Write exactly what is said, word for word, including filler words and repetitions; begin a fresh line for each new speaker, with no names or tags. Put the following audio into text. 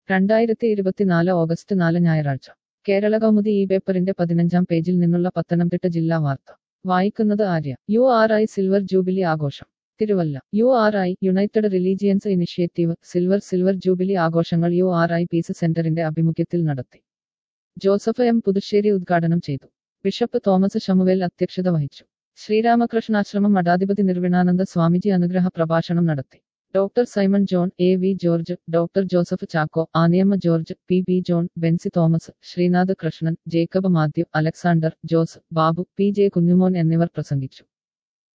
രണ്ടായിരത്തി ഇരുപത്തിനാല് ഓഗസ്റ്റ് നാല് ഞായറാഴ്ച കേരള കൗമുദി ഈ പേപ്പറിന്റെ പതിനഞ്ചാം പേജിൽ നിന്നുള്ള പത്തനംതിട്ട ജില്ലാ വാർത്ത വായിക്കുന്നത് Arya. U R I silver jubilee ആഘോഷം. Thiruvalla. U R I united religions initiative silver silver jubilee ആഘോഷങ്ങൾ യു ആർ ഐ പീസ് സെന്ററിന്റെ ആഭിമുഖ്യത്തിൽ നടത്തി. ജോസഫ് എം പുതുശ്ശേരി ഉദ്ഘാടനം ചെയ്തു. ബിഷപ്പ് തോമസ് ശമുവേൽ അധ്യക്ഷത വഹിച്ചു. ശ്രീരാമകൃഷ്ണാശ്രമം മഠാധിപതി നിർവിണാനന്ദ സ്വാമിജി അനുഗ്രഹ പ്രഭാഷണം നടത്തി. Doctor Simon John, A V George, doctor Joseph Chacko, Aniyamma George, P B John, Bensy Thomas, Sreenath Krishnan, Jacob Mathew, Alexander, Jose, Babu, P J Kunjumon എന്നിവർ പ്രസംഗിച്ചു.